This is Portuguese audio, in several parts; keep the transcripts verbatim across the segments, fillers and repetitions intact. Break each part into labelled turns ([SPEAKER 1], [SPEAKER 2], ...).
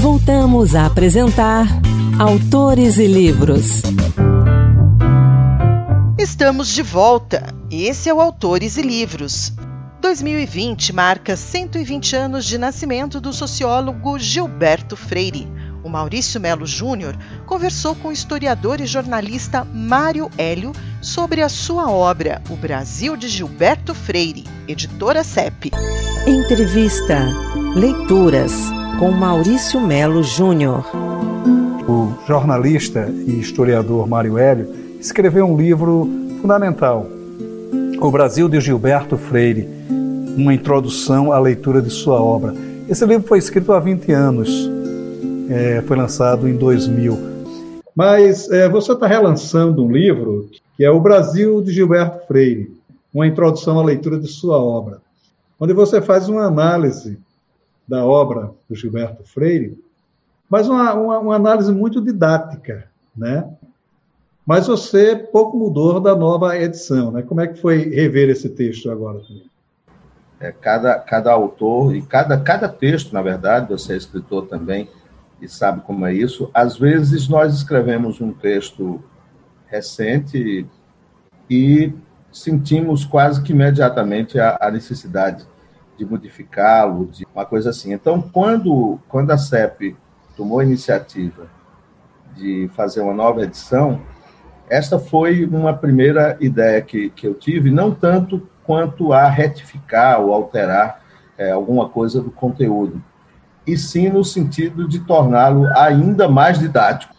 [SPEAKER 1] Voltamos a apresentar Autores e Livros.
[SPEAKER 2] Estamos de volta. Esse é o Autores e Livros. dois mil e vinte marca cento e vinte anos de nascimento do sociólogo Gilberto Freire. O Maurício Melo Júnior conversou com o historiador e jornalista Mário Hélio sobre a sua obra O Brasil de Gilberto Freire, editora C E P.
[SPEAKER 1] Entrevista Leituras com Maurício Melo Júnior.
[SPEAKER 3] O jornalista e historiador Mário Hélio escreveu um livro fundamental, O Brasil de Gilberto Freire, uma introdução à leitura de sua obra. Esse livro foi escrito há vinte anos, é, foi lançado em dois mil. Mas é, você está relançando um livro que é O Brasil de Gilberto Freire, uma introdução à leitura de sua obra, onde você faz uma análise da obra do Gilberto Freire, mas uma, uma, uma análise muito didática, né? Mas você pouco mudou da nova edição, né? Como é que foi rever esse texto agora?
[SPEAKER 4] É, cada, cada autor, e cada, cada texto, na verdade, você é escritor também, e sabe como é isso, às vezes nós escrevemos um texto recente e sentimos quase que imediatamente a, a necessidade de modificá-lo, de uma coisa assim. Então, quando, quando a C E P tomou a iniciativa de fazer uma nova edição, esta foi uma primeira ideia que, que eu tive, não tanto quanto a retificar ou alterar é, alguma coisa do conteúdo, e sim no sentido de torná-lo ainda mais didático.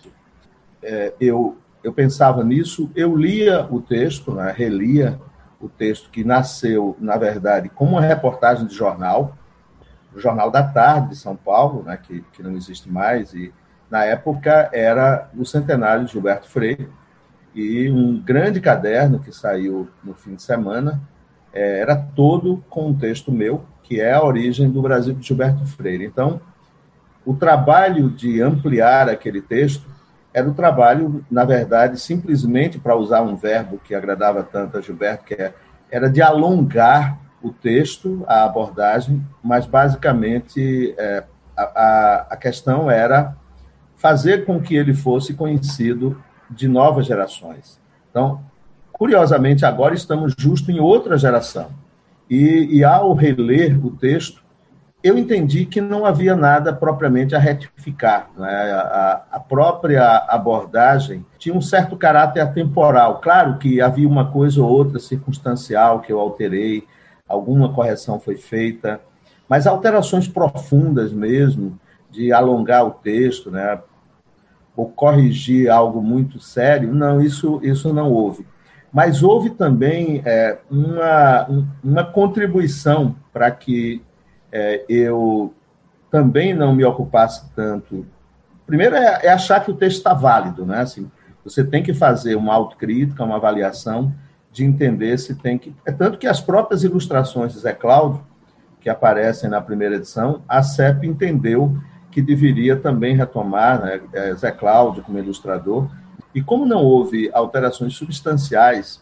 [SPEAKER 4] É, eu, eu pensava nisso, eu lia o texto, né, relia o texto que nasceu, na verdade, como uma reportagem de jornal, o Jornal da Tarde de São Paulo, né, que, que não existe mais, e na época era o centenário de Gilberto Freire, e um grande caderno que saiu no fim de semana, é, era todo com um texto meu, que é a origem do Brasil de Gilberto Freire. Então, o trabalho de ampliar aquele texto era o trabalho, na verdade, simplesmente, para usar um verbo que agradava tanto a Gilberto, que é, era de alongar o texto, a abordagem, mas, basicamente, é, a, a, a questão era fazer com que ele fosse conhecido de novas gerações. Então, curiosamente, agora estamos justo em outra geração. E, e ao reler o texto, eu entendi que não havia nada propriamente a retificar, né? a, a própria abordagem tinha um certo caráter atemporal. Claro que havia uma coisa ou outra circunstancial que eu alterei, alguma correção foi feita, mas alterações profundas mesmo, de alongar o texto, né? Ou corrigir algo muito sério, não, isso, isso não houve. Mas houve também é, uma, uma contribuição para que é, eu também não me ocupasse tanto. Primeiro é, é achar que o texto está válido, né? Assim, você tem que fazer uma autocrítica, uma avaliação de entender se tem que... É tanto que as próprias ilustrações de Zé Cláudio, que aparecem na primeira edição, a C E P entendeu que deveria também retomar, né, Zé Cláudio como ilustrador. E como não houve alterações substanciais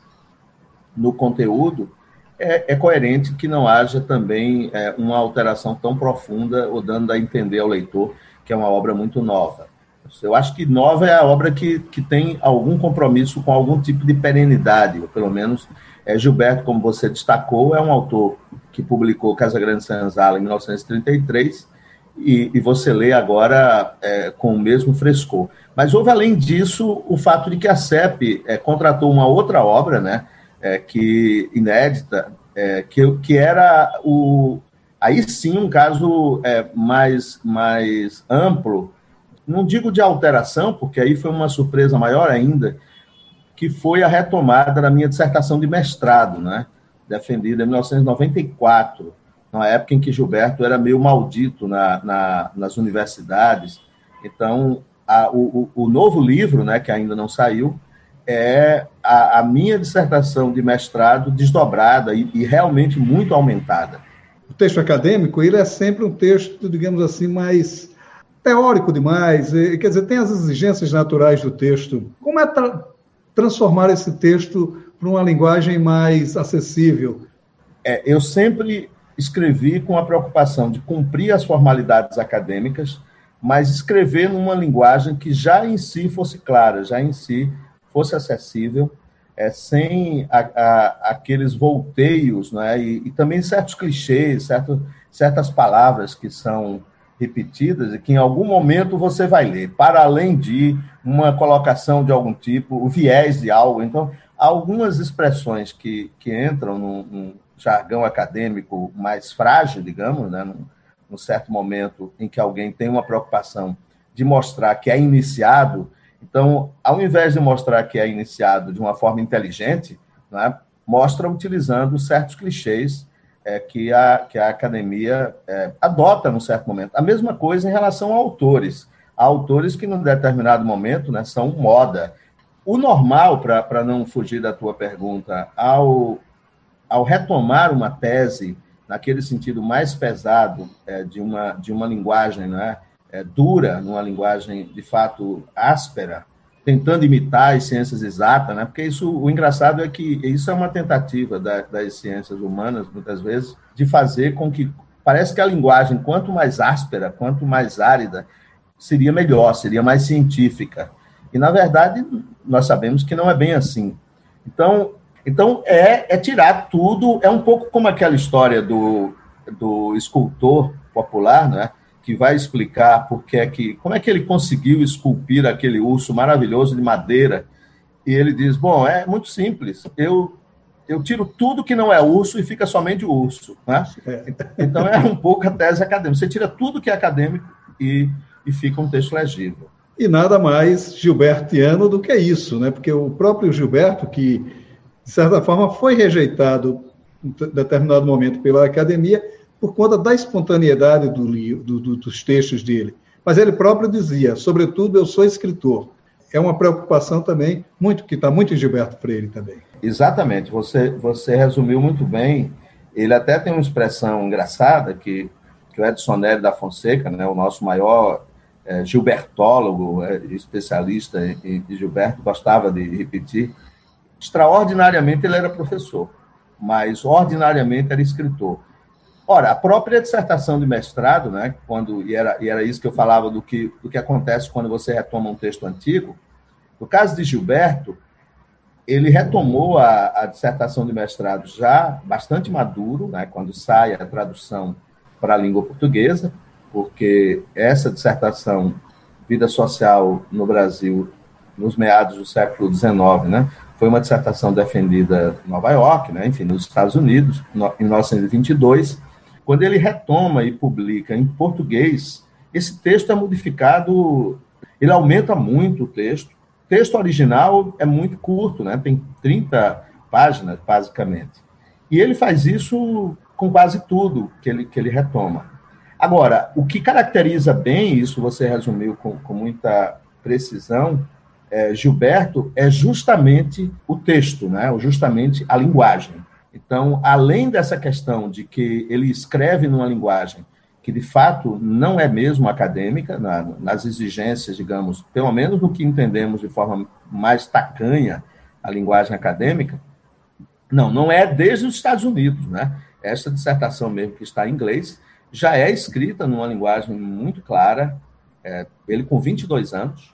[SPEAKER 4] no conteúdo, é, é coerente que não haja também é, uma alteração tão profunda, ou dando a entender ao leitor que é uma obra muito nova. Eu acho que nova é a obra que, que tem algum compromisso com algum tipo de perenidade, ou pelo menos é, Gilberto, como você destacou, é um autor que publicou Casa Grande Senzala em mil novecentos e trinta e três, E, e você lê agora é, com o mesmo frescor. Mas houve, além disso, o fato de que a C E P é, contratou uma outra obra, né, é, que, inédita, é, que, que era, o, aí sim, um caso é, mais, mais amplo, não digo de alteração, porque aí foi uma surpresa maior ainda, que foi a retomada da minha dissertação de mestrado, né, defendida em mil novecentos e noventa e quatro, na época em que Gilberto era meio maldito na, na, nas universidades. Então, a, o, o novo livro, né, que ainda não saiu, é a, a minha dissertação de mestrado desdobrada e, e realmente muito aumentada.
[SPEAKER 3] O texto acadêmico, ele é sempre um texto, digamos assim, mais teórico demais, e, quer dizer, tem as exigências naturais do texto. Como é tra- transformar esse texto para uma linguagem mais acessível?
[SPEAKER 4] É, eu sempre escrevi com a preocupação de cumprir as formalidades acadêmicas, mas escrever numa linguagem que já em si fosse clara, já em si fosse acessível, é, sem a, a, aqueles volteios, né, e, e também certos clichês, certo, certas palavras que são repetidas e que em algum momento você vai ler, para além de uma colocação de algum tipo, o viés de algo. Então, há algumas expressões que, que entram num, num jargão acadêmico mais frágil, digamos, né, num, num certo momento em que alguém tem uma preocupação de mostrar que é iniciado. Então, ao invés de mostrar que é iniciado de uma forma inteligente, né, mostra utilizando certos clichês é, que, a, que a academia é, adota num certo momento. A mesma coisa em relação a autores. Há autores que, num determinado momento, né, são moda. O normal, para não fugir da tua pergunta, ao, ao retomar uma tese, naquele sentido mais pesado é, de, uma, de uma linguagem, né, é, dura, numa linguagem, de fato, áspera, tentando imitar as ciências exatas, né? Porque isso, o engraçado é que isso é uma tentativa da, das ciências humanas, muitas vezes, de fazer com que, parece que a linguagem, quanto mais áspera, quanto mais árida, seria melhor, seria mais científica. E, na verdade, nós sabemos que não é bem assim. Então, então é, é tirar tudo, é um pouco como aquela história do, do escultor popular, né? Que vai explicar porque é que, como é que ele conseguiu esculpir aquele urso maravilhoso de madeira. E ele diz, bom, é muito simples, eu, eu tiro tudo que não é urso e fica somente o urso. Né? É. Então é um pouco a tese acadêmica. Você tira tudo que é acadêmico e, e fica um texto legível.
[SPEAKER 3] E nada mais gilbertiano do que isso, né? Porque o próprio Gilberto, que, de certa forma, foi rejeitado em determinado momento pela academia, por conta da espontaneidade do, do, do, dos textos dele. Mas ele próprio dizia, sobretudo, eu sou escritor. É uma preocupação também, muito, que está muito em Gilberto Freire também.
[SPEAKER 4] Exatamente, você, você resumiu muito bem. Ele até tem uma expressão engraçada, que, que o Edson Nery da Fonseca, né, o nosso maior é, gilbertólogo, é, especialista em, em Gilberto, gostava de repetir. Extraordinariamente ele era professor, mas ordinariamente era escritor. Ora, a própria dissertação de mestrado, né, quando, e, era, e era isso que eu falava do que, do que acontece quando você retoma um texto antigo, no caso de Gilberto, ele retomou a, a dissertação de mestrado já bastante maduro, né, quando sai a tradução para a língua portuguesa, porque essa dissertação, Vida Social no Brasil, nos meados do século dezenove, né, foi uma dissertação defendida em Nova York, né, enfim, nos Estados Unidos, em mil novecentos e vinte e dois. Quando ele retoma e publica em português, esse texto é modificado, ele aumenta muito o texto. O texto original é muito curto, né? Tem trinta páginas, basicamente. E ele faz isso com quase tudo que ele, que ele retoma. Agora, o que caracteriza bem, isso você resumiu com, com muita precisão, é, Gilberto, é justamente o texto, né? Ou justamente a linguagem. Então, além dessa questão de que ele escreve numa linguagem que, de fato, não é mesmo acadêmica, na, nas exigências, digamos, pelo menos no que entendemos de forma mais tacanha a linguagem acadêmica, não, não é desde os Estados Unidos, né? Essa dissertação mesmo, que está em inglês, já é escrita numa linguagem muito clara. É, ele, com vinte e dois anos,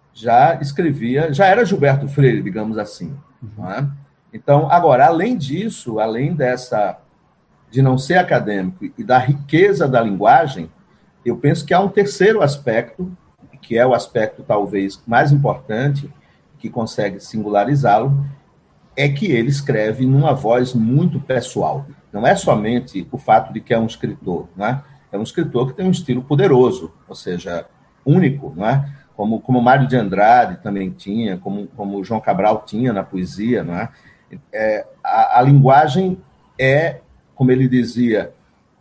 [SPEAKER 4] já escrevia, já era Gilberto Freire, digamos assim, não é? Então, agora, além disso, além dessa, de não ser acadêmico e da riqueza da linguagem, eu penso que há um terceiro aspecto, que é o aspecto talvez mais importante, que consegue singularizá-lo, é que ele escreve numa voz muito pessoal. Não é somente o fato de que é um escritor, não é? É um escritor que tem um estilo poderoso, ou seja, único, não é? Como, como Mário de Andrade também tinha, como, como João Cabral tinha na poesia, não é? É, a, a linguagem é, como ele dizia,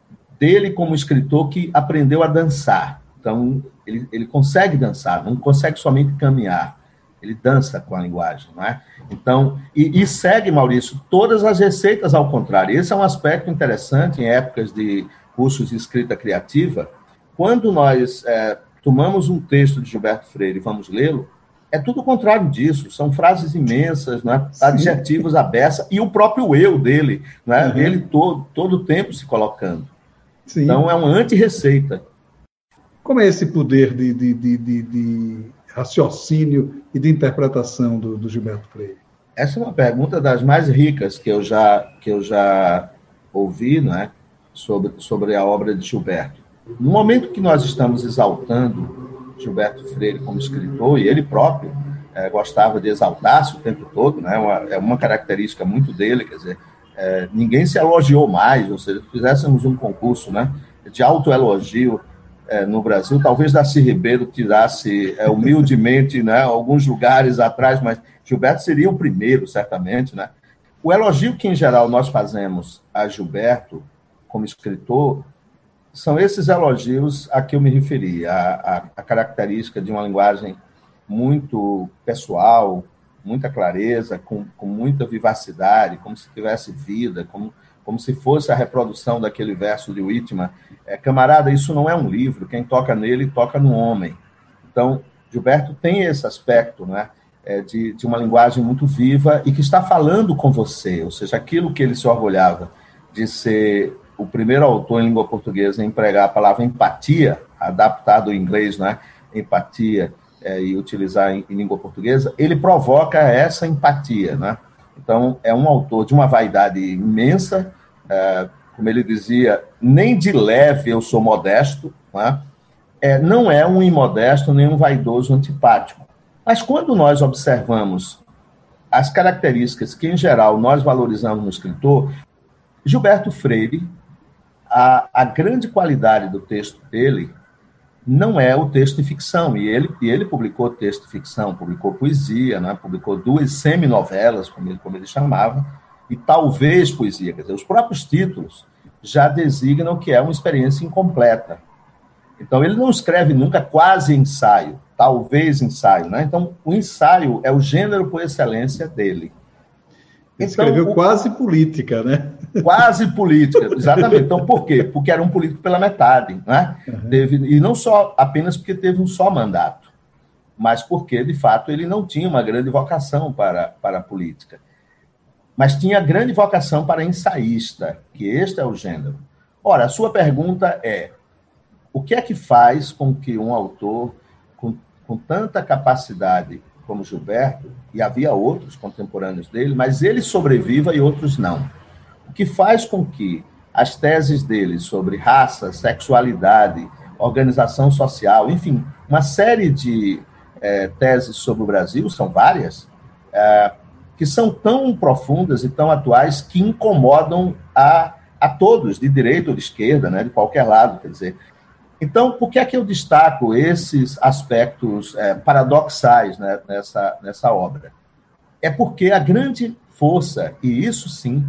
[SPEAKER 4] dele como escritor que aprendeu a dançar. Então, ele, ele consegue dançar, não consegue somente caminhar. Ele dança com a linguagem, não é? Então, e, e segue, Maurício, todas as receitas ao contrário. Esse é um aspecto interessante em épocas de cursos de escrita criativa. Quando nós é, tomamos um texto de Gilberto Freire e vamos lê-lo, é tudo o contrário disso, são frases imensas, né? Adjetivos à beça, e o próprio eu dele, né? Uhum. Ele todo, todo o tempo se colocando. Sim. Então, é uma anti-receita.
[SPEAKER 3] Como é esse poder de, de, de, de, de raciocínio e de interpretação do, do Gilberto Freire?
[SPEAKER 4] Essa é uma pergunta das mais ricas que eu já, que eu já ouvi, não é? sobre, sobre a obra de Gilberto. No momento que nós estamos exaltando Gilberto Freire como escritor, e ele próprio é, gostava de exaltar-se o tempo todo, né? uma, é uma característica muito dele, quer dizer, é, ninguém se elogiou mais, ou seja, se fizéssemos um concurso, né, de autoelogio é, no Brasil, talvez Darcy Ribeiro tirasse é, humildemente, né, alguns lugares atrás, mas Gilberto seria o primeiro, certamente, né? O elogio que, em geral, nós fazemos a Gilberto como escritor são esses elogios a que eu me referi, a, a, a característica de uma linguagem muito pessoal, muita clareza, com, com muita vivacidade, como se tivesse vida, como, como se fosse a reprodução daquele verso de Whitman. É, camarada, isso não é um livro, quem toca nele, toca no homem. Então, Gilberto tem esse aspecto, né, é, de, de uma linguagem muito viva e que está falando com você, ou seja, aquilo que ele se orgulhava de ser o primeiro autor em língua portuguesa a empregar a palavra empatia, adaptado ao inglês, né, empatia, é, e utilizar em, em língua portuguesa, ele provoca essa empatia, né? Então, é um autor de uma vaidade imensa, é, como ele dizia, nem de leve eu sou modesto, né? É, não é um imodesto nem um vaidoso antipático. Mas quando nós observamos as características que, em geral, nós valorizamos no escritor, Gilberto Freire, a, a grande qualidade do texto dele não é o texto de ficção, e ele, e ele publicou texto de ficção, publicou poesia, né? Publicou duas seminovelas, como ele, como ele chamava, e talvez poesia, quer dizer, os próprios títulos já designam que é uma experiência incompleta. Então, ele não escreve nunca quase ensaio, talvez ensaio, né? Então, o ensaio é o gênero por excelência dele.
[SPEAKER 3] Ele então, escreveu o... quase política, né?
[SPEAKER 4] Quase política, exatamente. Então, por quê? Porque era um político pela metade, né? Uhum. Teve, e não só apenas porque teve um só mandato, mas porque, de fato, ele não tinha uma grande vocação para, para a política. Mas tinha grande vocação para ensaísta, que este é o gênero. Ora, a sua pergunta é, o que é que faz com que um autor com, com tanta capacidade como Gilberto, e havia outros contemporâneos dele, mas ele sobreviva e outros não? O que faz com que as teses dele sobre raça, sexualidade, organização social, enfim, uma série de é, teses sobre o Brasil, são várias, é, que são tão profundas e tão atuais que incomodam a, a todos, de direita ou de esquerda, né, de qualquer lado, quer dizer. Então, por que é que eu destaco esses aspectos é, paradoxais, né, nessa, nessa obra? É porque a grande força, e isso sim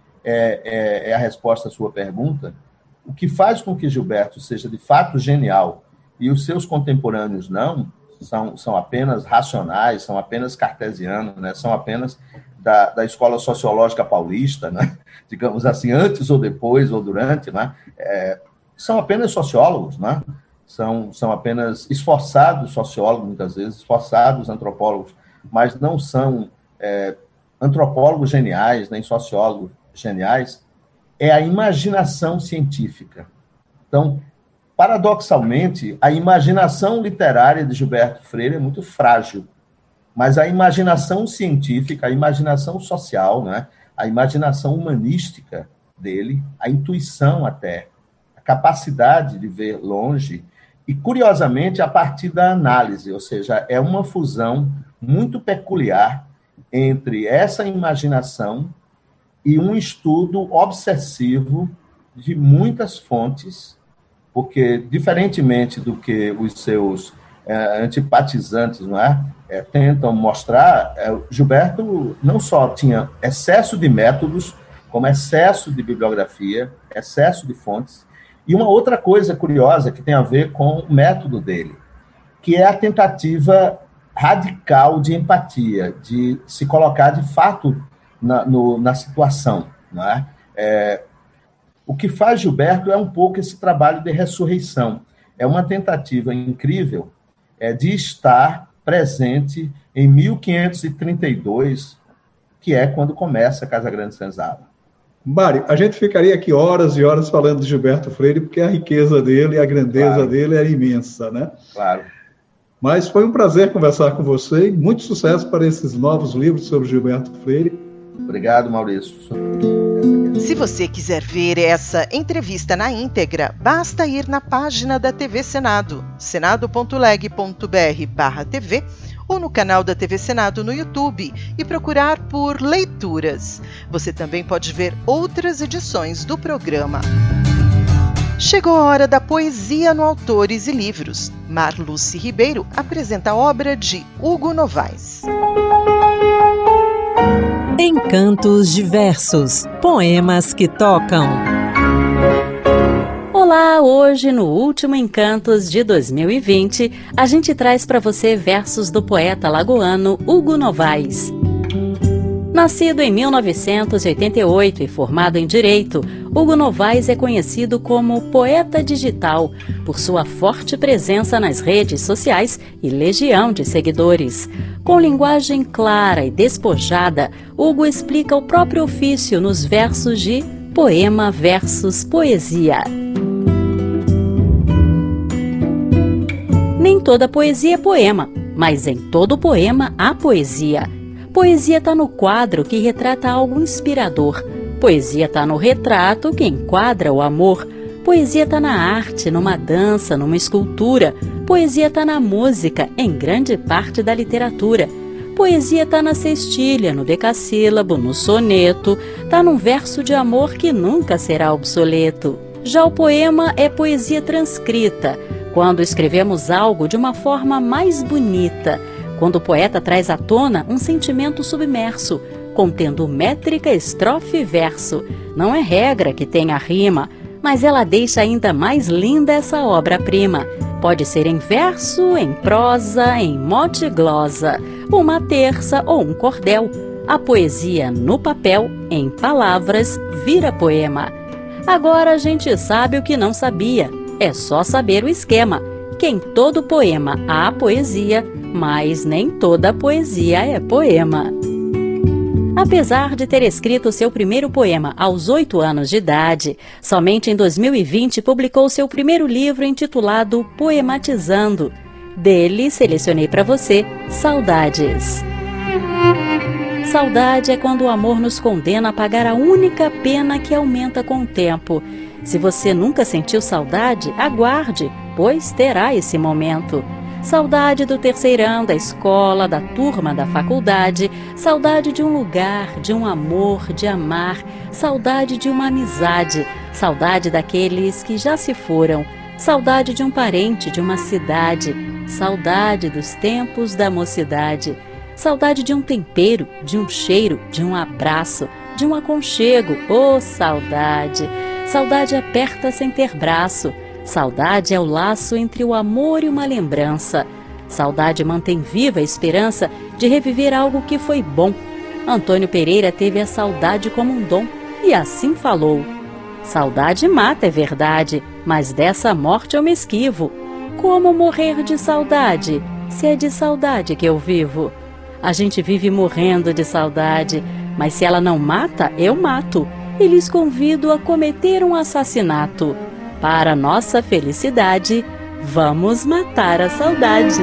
[SPEAKER 4] é, é, é a resposta à sua pergunta, o que faz com que Gilberto seja de fato genial e os seus contemporâneos não, são, são apenas racionais, são apenas cartesianos, né, são apenas da, da escola sociológica paulista, né, digamos assim, antes ou depois ou durante, né, é, são apenas sociólogos, né? são, são apenas esforçados sociólogos, muitas vezes, esforçados antropólogos, mas não são é, antropólogos geniais, nem sociólogos geniais, é a imaginação científica. Então, paradoxalmente, a imaginação literária de Gilberto Freire é muito frágil, mas a imaginação científica, a imaginação social, né? A imaginação humanística dele, a intuição até, capacidade de ver longe, e, curiosamente, a partir da análise, ou seja, é uma fusão muito peculiar entre essa imaginação e um estudo obsessivo de muitas fontes, porque, diferentemente do que os seus é, antipatizantes, não é, é, tentam mostrar, é, Gilberto não só tinha excesso de métodos, como excesso de bibliografia, excesso de fontes. E uma outra coisa curiosa que tem a ver com o método dele, que é a tentativa radical de empatia, de se colocar de fato na, no, na situação. Não é? É, o que faz Gilberto é um pouco esse trabalho de ressurreição. É uma tentativa incrível é, de estar presente em mil quinhentos e trinta e dois, que é quando começa a Casagrande Senzala.
[SPEAKER 3] Mário, a gente ficaria aqui horas e horas falando de Gilberto Freire, porque a riqueza dele e a grandeza claro. dele é imensa, né?
[SPEAKER 4] Claro.
[SPEAKER 3] Mas foi um prazer conversar com você e muito sucesso para esses novos livros sobre Gilberto Freire.
[SPEAKER 4] Obrigado, Maurício.
[SPEAKER 2] Se você quiser ver essa entrevista na íntegra, basta ir na página da T V Senado, senado ponto leg ponto br barra T V, ou no canal da T V Senado no YouTube e procurar por Leituras. Você também pode ver outras edições do programa. Chegou a hora da poesia no Autores e Livros. Marluce Ribeiro apresenta a obra de Hugo Novaes.
[SPEAKER 1] Encantos Diversos, poemas que tocam.
[SPEAKER 5] Olá, hoje no último Encantos de dois mil e vinte, a gente traz para você versos do poeta lagoano Hugo Novaes. Nascido em mil novecentos e oitenta e oito e formado em Direito, Hugo Novaes é conhecido como poeta digital por sua forte presença nas redes sociais e legião de seguidores. Com linguagem clara e despojada, Hugo explica o próprio ofício nos versos de Poema versus Poesia. Nem toda poesia é poema, mas em todo poema há poesia. Poesia está no quadro que retrata algo inspirador. Poesia está no retrato que enquadra o amor. Poesia está na arte, numa dança, numa escultura. Poesia está na música, em grande parte da literatura. Poesia está na cestilha, no decassílabo, no soneto. Está num verso de amor que nunca será obsoleto. Já o poema é poesia transcrita, quando escrevemos algo de uma forma mais bonita, quando o poeta traz à tona um sentimento submerso, contendo métrica, estrofe e verso. Não é regra que tenha rima, mas ela deixa ainda mais linda essa obra-prima. Pode ser em verso, em prosa, em mote e glosa, uma terça ou um cordel. A poesia no papel, em palavras, vira poema. Agora a gente sabe o que não sabia, é só saber o esquema, que em todo poema há poesia, mas nem toda poesia é poema. Apesar de ter escrito seu primeiro poema aos oito anos de idade, somente em dois mil e vinte publicou seu primeiro livro intitulado Poematizando. Dele, selecionei para você Saudades. Saudade é quando o amor nos condena a pagar a única pena que aumenta com o tempo. Se você nunca sentiu saudade, aguarde, pois terá esse momento. Saudade do terceirão, da escola, da turma da faculdade, saudade de um lugar, de um amor, de amar, saudade de uma amizade, saudade daqueles que já se foram, saudade de um parente, de uma cidade, saudade dos tempos da mocidade, saudade de um tempero, de um cheiro, de um abraço, de um aconchego, oh saudade! Saudade aperta sem ter braço. Saudade é o laço entre o amor e uma lembrança. Saudade mantém viva a esperança de reviver algo que foi bom. Antônio Pereira teve a saudade como um dom e assim falou: saudade mata, é verdade, mas dessa morte eu me esquivo. Como morrer de saudade, se é de saudade que eu vivo? A gente vive morrendo de saudade, mas se ela não mata, eu mato. E lhes convido a cometer um assassinato. Para nossa felicidade, vamos matar a saudade.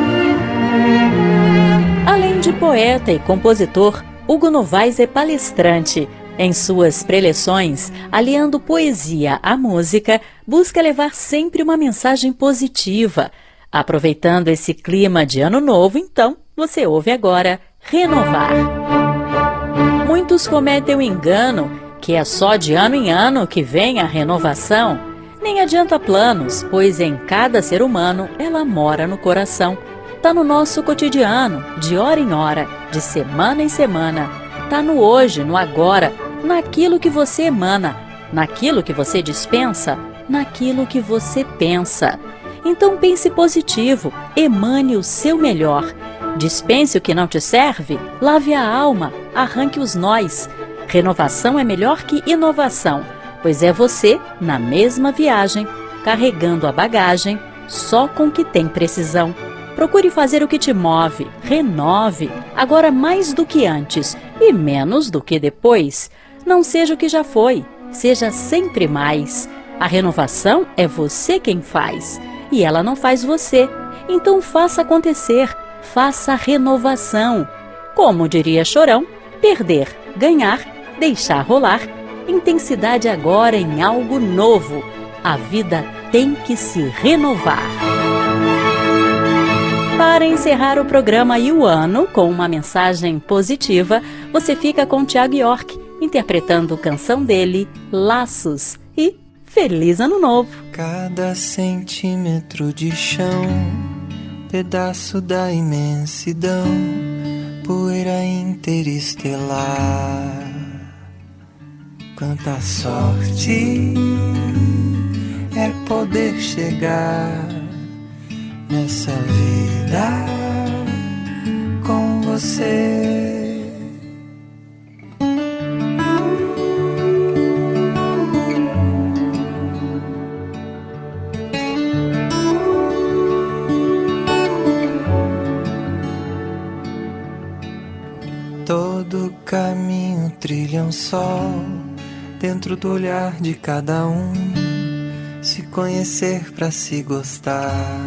[SPEAKER 5] Além de poeta e compositor, Hugo Novaes é palestrante. Em suas preleções, aliando poesia à música, busca levar sempre uma mensagem positiva. Aproveitando esse clima de ano novo, então, você ouve agora Renovar. Muitos cometem o engano que é só de ano em ano que vem a renovação. Nem adianta planos, pois em cada ser humano ela mora no coração. Tá no nosso cotidiano, de hora em hora, de semana em semana. Tá no hoje, no agora, naquilo que você emana, naquilo que você dispensa, naquilo que você pensa. Então pense positivo, emane o seu melhor. Dispense o que não te serve, lave a alma, arranque os nós. Renovação é melhor que inovação, pois é você na mesma viagem, carregando a bagagem só com o que tem precisão. Procure fazer o que te move, renove, agora mais do que antes e menos do que depois. Não seja o que já foi, seja sempre mais. A renovação é você quem faz, e ela não faz você. Então faça acontecer, faça a renovação. Como diria Chorão, perder, ganhar, deixar rolar. Intensidade agora em algo novo. A vida tem que se renovar. Para encerrar o programa e o ano com uma mensagem positiva, você fica com Thiago York, interpretando canção dele, Laços, e Feliz Ano Novo.
[SPEAKER 6] Cada centímetro de chão, pedaço da imensidão, poeira interestelar. Quanta sorte é poder chegar nessa vida com você. Todo caminho trilha um sol, dentro do olhar de cada um, se conhecer pra se gostar.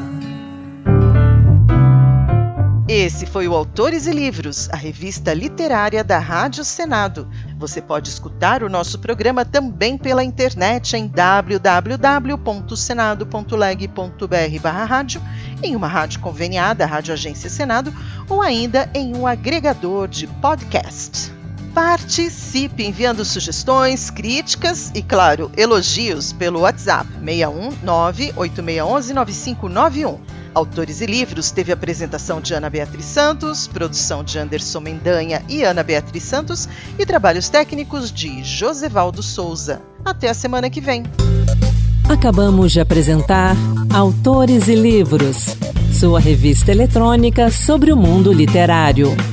[SPEAKER 2] Esse foi o Autores e Livros, a revista literária da Rádio Senado. Você pode escutar o nosso programa também pela internet em w w w ponto senado ponto leg ponto b r barra rádio, em uma rádio conveniada, a Rádio Agência Senado, ou ainda em um agregador de podcast. Participe enviando sugestões, críticas e, claro, elogios pelo WhatsApp seis um nove oito seis um um nove cinco nove um. Autores e Livros teve apresentação de Ana Beatriz Santos, produção de Anderson Mendanha e Ana Beatriz Santos e trabalhos técnicos de Josevaldo Souza. Até a semana que vem.
[SPEAKER 1] Acabamos de apresentar Autores e Livros, sua revista eletrônica sobre o mundo literário.